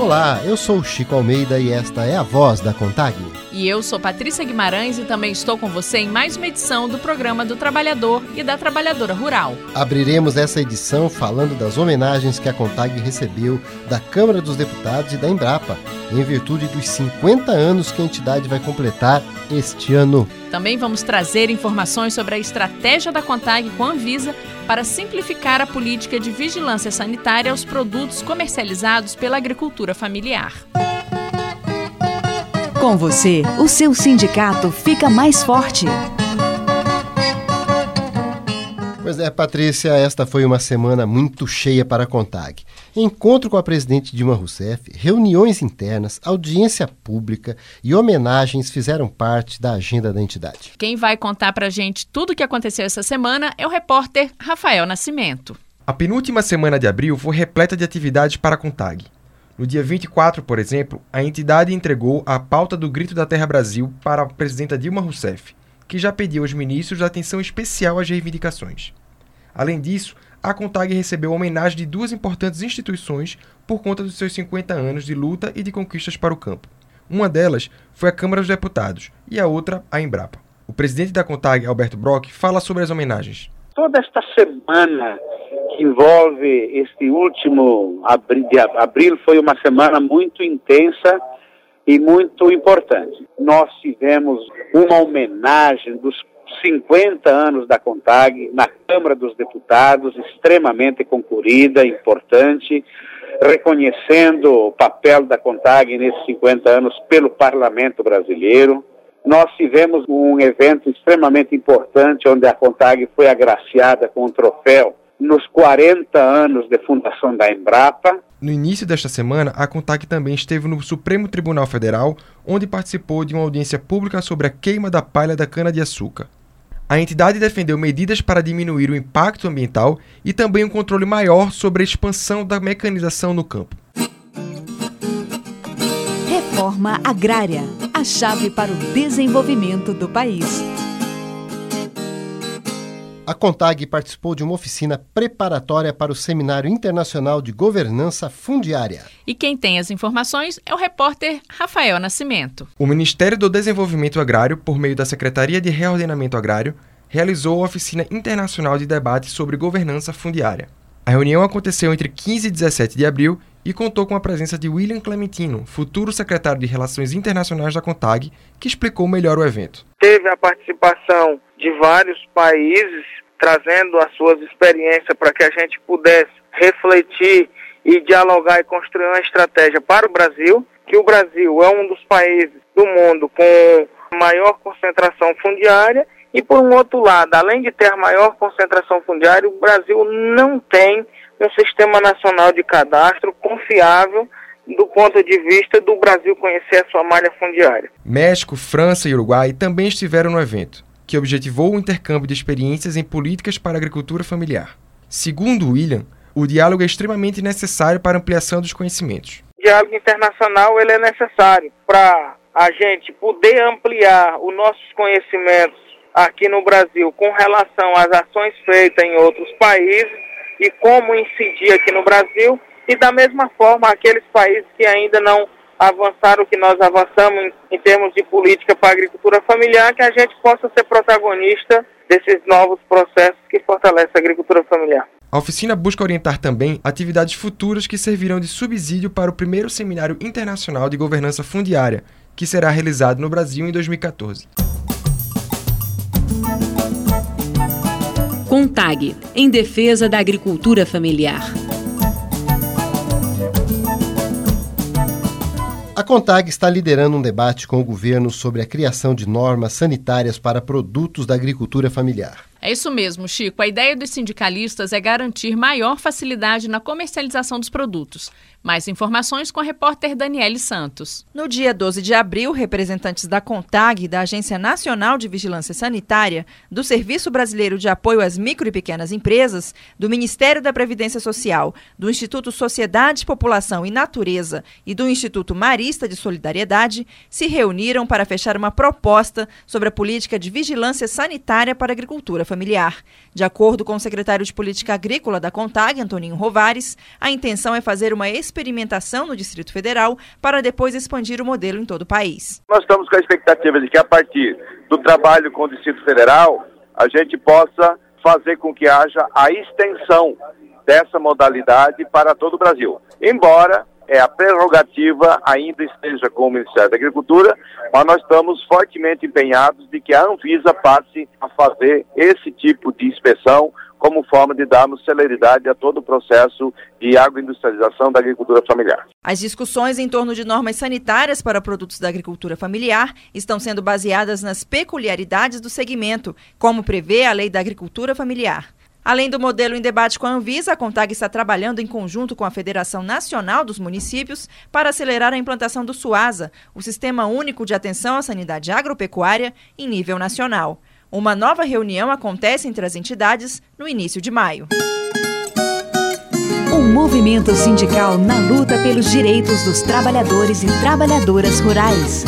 Olá, eu sou o Chico Almeida e esta é a Voz da CONTAG. E eu sou Patrícia Guimarães e também estou com você em mais uma edição do programa do Trabalhador e da Trabalhadora Rural. Abriremos essa edição falando das homenagens que a CONTAG recebeu da Câmara dos Deputados e da Embrapa, em virtude dos 50 anos que a entidade vai completar este ano. Também vamos trazer informações sobre a estratégia da CONTAG com a Anvisa para simplificar a política de vigilância sanitária aos produtos comercializados pela agricultura familiar. Com você, o seu sindicato fica mais forte. Pois é, Patrícia, esta foi uma semana muito cheia para a CONTAG. Encontro com a presidente Dilma Rousseff, reuniões internas, audiência pública e homenagens fizeram parte da agenda da entidade. Quem vai contar pra gente tudo o que aconteceu essa semana é o repórter Rafael Nascimento. A penúltima semana de abril foi repleta de atividades para a CONTAG. No dia 24, por exemplo, a entidade entregou a pauta do Grito da Terra Brasil para a presidenta Dilma Rousseff, que já pediu aos ministros atenção especial às reivindicações. Além disso, a CONTAG recebeu a homenagem de duas importantes instituições por conta dos seus 50 anos de luta e de conquistas para o campo. Uma delas foi a Câmara dos Deputados e a outra, a Embrapa. O presidente da CONTAG, Alberto Brock, fala sobre as homenagens. Toda esta semana que envolve este último abril foi uma semana muito intensa e muito importante. Nós tivemos uma homenagem dos 50 anos da CONTAG na Câmara dos Deputados, extremamente concorrida, importante, reconhecendo o papel da CONTAG nesses 50 anos pelo Parlamento brasileiro. Nós tivemos um evento extremamente importante, onde a CONTAG foi agraciada com um troféu nos 40 anos de fundação da Embrapa. No início desta semana, a CONTAG também esteve no Supremo Tribunal Federal, onde participou de uma audiência pública sobre a queima da palha da cana-de-açúcar. A entidade defendeu medidas para diminuir o impacto ambiental e também um controle maior sobre a expansão da mecanização no campo. Reforma agrária, a chave para o desenvolvimento do país. A CONTAG participou de uma oficina preparatória para o Seminário Internacional de Governança Fundiária. E quem tem as informações é o repórter Rafael Nascimento. O Ministério do Desenvolvimento Agrário, por meio da Secretaria de Reordenamento Agrário, realizou a Oficina Internacional de Debate sobre Governança Fundiária. A reunião aconteceu entre 15 e 17 de abril e contou com a presença de William Clementino, futuro secretário de Relações Internacionais da CONTAG, que explicou melhor o evento. Teve a participação de vários países, trazendo as suas experiências para que a gente pudesse refletir e dialogar e construir uma estratégia para o Brasil, que o Brasil é um dos países do mundo com maior concentração fundiária e, por um outro lado, além de ter a maior concentração fundiária, o Brasil não tem um sistema nacional de cadastro confiável do ponto de vista do Brasil conhecer a sua malha fundiária. México, França e Uruguai também estiveram no evento, que objetivou o intercâmbio de experiências em políticas para a agricultura familiar. Segundo William, o diálogo é extremamente necessário para a ampliação dos conhecimentos. O diálogo internacional ele é necessário para a gente poder ampliar os nossos conhecimentos aqui no Brasil com relação às ações feitas em outros países e como incidir aqui no Brasil, e da mesma forma aqueles países que ainda não avançaram o que nós avançamos em termos de política para a agricultura familiar, que a gente possa ser protagonista desses novos processos que fortalecem a agricultura familiar. A oficina busca orientar também atividades futuras que servirão de subsídio para o primeiro Seminário Internacional de Governança Fundiária, que será realizado no Brasil em 2014. CONTAG, em defesa da agricultura familiar. A CONTAG está liderando um debate com o governo sobre a criação de normas sanitárias para produtos da agricultura familiar. É isso mesmo, Chico. A ideia dos sindicalistas é garantir maior facilidade na comercialização dos produtos. Mais informações com a repórter Daniele Santos. No dia 12 de abril, representantes da CONTAG, da Agência Nacional de Vigilância Sanitária, do Serviço Brasileiro de Apoio às Micro e Pequenas Empresas, do Ministério da Previdência Social, do Instituto Sociedade, População e Natureza e do Instituto Marista de Solidariedade, se reuniram para fechar uma proposta sobre a política de vigilância sanitária para a agricultura familiar. familiar. De acordo com o secretário de Política Agrícola da CONTAG, Antoninho Rovares, a intenção é fazer uma experimentação no Distrito Federal para depois expandir o modelo em todo o país. Nós estamos com a expectativa de que, a partir do trabalho com o Distrito Federal, a gente possa fazer com que haja a extensão dessa modalidade para todo o Brasil. Embora a prerrogativa ainda esteja com o Ministério da Agricultura, mas nós estamos fortemente empenhados de que a Anvisa passe a fazer esse tipo de inspeção como forma de darmos celeridade a todo o processo de agroindustrialização da agricultura familiar. As discussões em torno de normas sanitárias para produtos da agricultura familiar estão sendo baseadas nas peculiaridades do segmento, como prevê a Lei da Agricultura Familiar. Além do modelo em debate com a Anvisa, a CONTAG está trabalhando em conjunto com a Federação Nacional dos Municípios para acelerar a implantação do SUASA, o Sistema Único de Atenção à Sanidade Agropecuária, em nível nacional. Uma nova reunião acontece entre as entidades no início de maio. Um movimento sindical na luta pelos direitos dos trabalhadores e trabalhadoras rurais.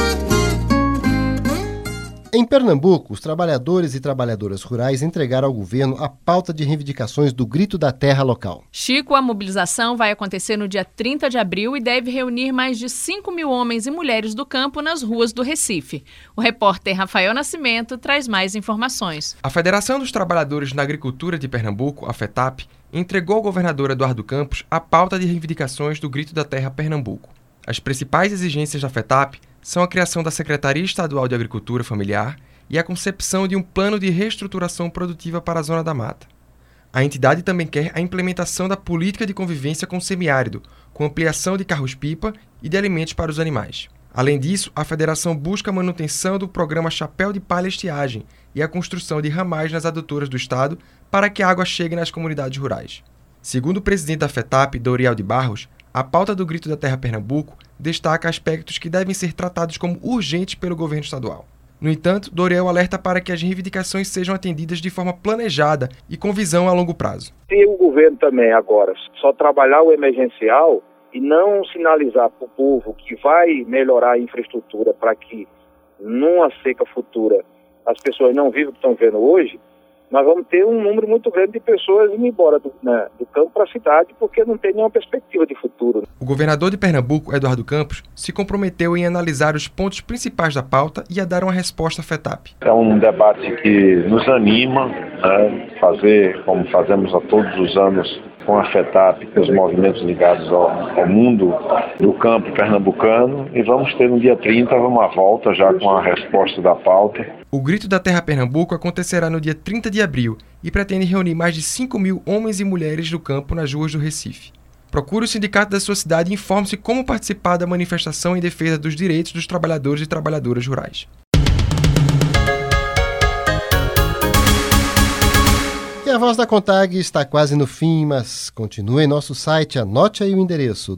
Em Pernambuco, os trabalhadores e trabalhadoras rurais entregaram ao governo a pauta de reivindicações do Grito da Terra local. Chico, a mobilização vai acontecer no dia 30 de abril e deve reunir mais de 5 mil homens e mulheres do campo nas ruas do Recife. O repórter Rafael Nascimento traz mais informações. A Federação dos Trabalhadores na Agricultura de Pernambuco, a FETAP, entregou ao governador Eduardo Campos a pauta de reivindicações do Grito da Terra Pernambuco. As principais exigências da FETAP são a criação da Secretaria Estadual de Agricultura Familiar e a concepção de um plano de reestruturação produtiva para a Zona da Mata. A entidade também quer a implementação da política de convivência com o semiárido, com ampliação de carros-pipa e de alimentos para os animais. Além disso, a federação busca a manutenção do programa Chapéu de Palha Estiagem e a construção de ramais nas adutoras do estado para que a água chegue nas comunidades rurais. Segundo o presidente da FETAP, Doriel de Barros, a pauta do Grito da Terra Pernambuco destaca aspectos que devem ser tratados como urgentes pelo governo estadual. No entanto, Doriel alerta para que as reivindicações sejam atendidas de forma planejada e com visão a longo prazo. Se o governo também agora só trabalhar o emergencial e não sinalizar para o povo que vai melhorar a infraestrutura para que numa seca futura as pessoas não vivam o que estão vendo hoje, nós vamos ter um número muito grande de pessoas indo embora do campo para a cidade porque não tem nenhuma perspectiva de futuro. O governador de Pernambuco, Eduardo Campos, se comprometeu em analisar os pontos principais da pauta e a dar uma resposta à FETAP. É um debate que nos anima, fazer como fazemos a todos os anos com a FETAP, com os movimentos ligados ao mundo do campo pernambucano, e vamos ter no dia 30 uma volta já com a resposta da pauta. O Grito da Terra Pernambuco acontecerá no dia 30 de abril e pretende reunir mais de 5 mil homens e mulheres do campo nas ruas do Recife. Procure o sindicato da sua cidade e informe-se como participar da manifestação em defesa dos direitos dos trabalhadores e trabalhadoras rurais. E a Voz da CONTAG está quase no fim, mas continue em nosso site, anote aí o endereço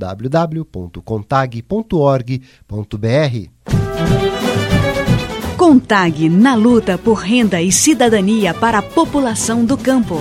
www.contag.org.br. CONTAG na luta por renda e cidadania para a população do campo.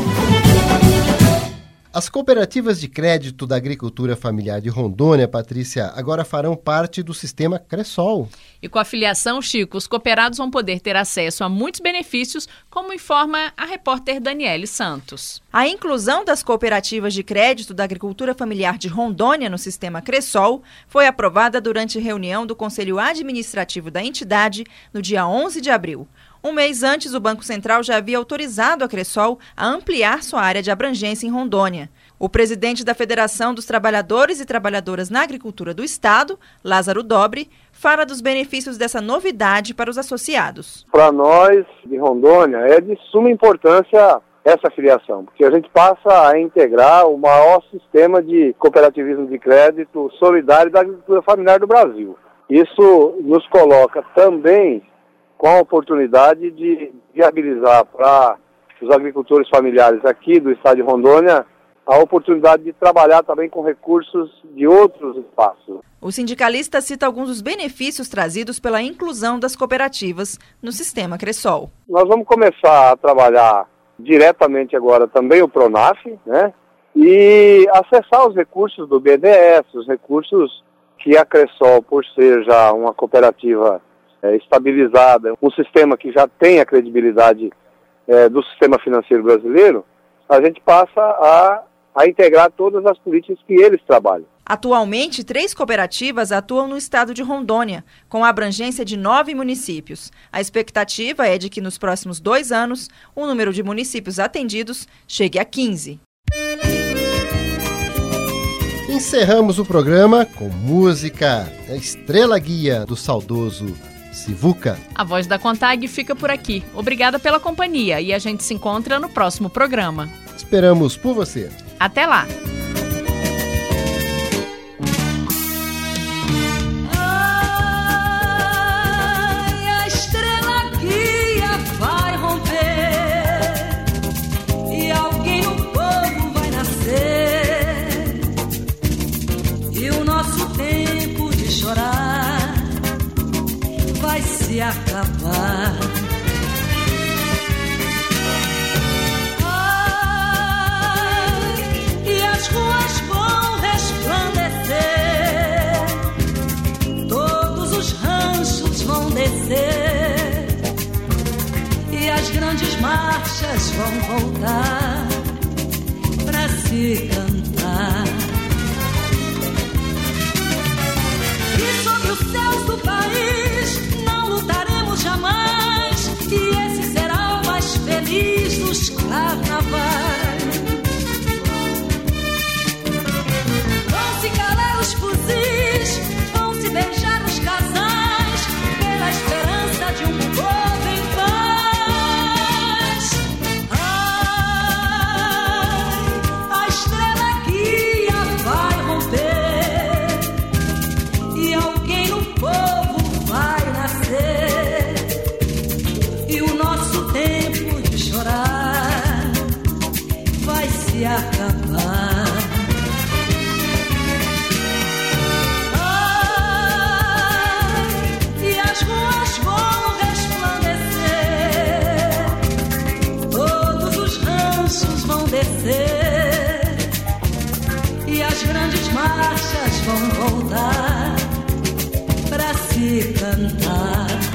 As cooperativas de crédito da agricultura familiar de Rondônia, Patrícia, agora farão parte do sistema Cressol. E com a filiação, Chico, os cooperados vão poder ter acesso a muitos benefícios, como informa a repórter Daniele Santos. A inclusão das cooperativas de crédito da agricultura familiar de Rondônia no sistema Cressol foi aprovada durante reunião do Conselho Administrativo da entidade no dia 11 de abril. Um mês antes, o Banco Central já havia autorizado a Cressol a ampliar sua área de abrangência em Rondônia. O presidente da Federação dos Trabalhadores e Trabalhadoras na Agricultura do Estado, Lázaro Dobre, fala dos benefícios dessa novidade para os associados. Para nós, de Rondônia, é de suma importância essa filiação, porque a gente passa a integrar o maior sistema de cooperativismo de crédito solidário da agricultura familiar do Brasil. Isso nos coloca também com a oportunidade de viabilizar para os agricultores familiares aqui do estado de Rondônia a oportunidade de trabalhar também com recursos de outros espaços. O sindicalista cita alguns dos benefícios trazidos pela inclusão das cooperativas no sistema Cressol. Nós vamos começar a trabalhar diretamente agora também o Pronaf, e acessar os recursos do BNDES, os recursos que a Cressol, por ser já uma cooperativa estabilizada, um sistema que já tem a credibilidade do sistema financeiro brasileiro, a gente passa a integrar todas as políticas que eles trabalham. Atualmente, 3 cooperativas atuam no estado de Rondônia, com a abrangência de 9 municípios. A expectativa é de que nos próximos 2 anos, o número de municípios atendidos chegue a 15. Encerramos o programa com música Estrela Guia do saudoso Sivuca. A Voz da CONTAG fica por aqui. Obrigada pela companhia e a gente se encontra no próximo programa. Esperamos por você. Até lá! Se acabar. E as ruas vão resplandecer, todos os ranchos vão descer, e as grandes marchas vão voltar pra se cantar. E sobre os céus do país lutaremos jamais, e esse será o mais feliz dos carnavais. Vão se calar os fuzis, vão se beijar os casais, pela esperança de um povo em paz. A estrela guia vai romper, e alguém no povo vai nascer, e o nosso tempo de chorar vai se acabar. E as ruas vão resplandecer, todos os ranchos vão descer, e as grandes marchas vão voltar pra se cantar.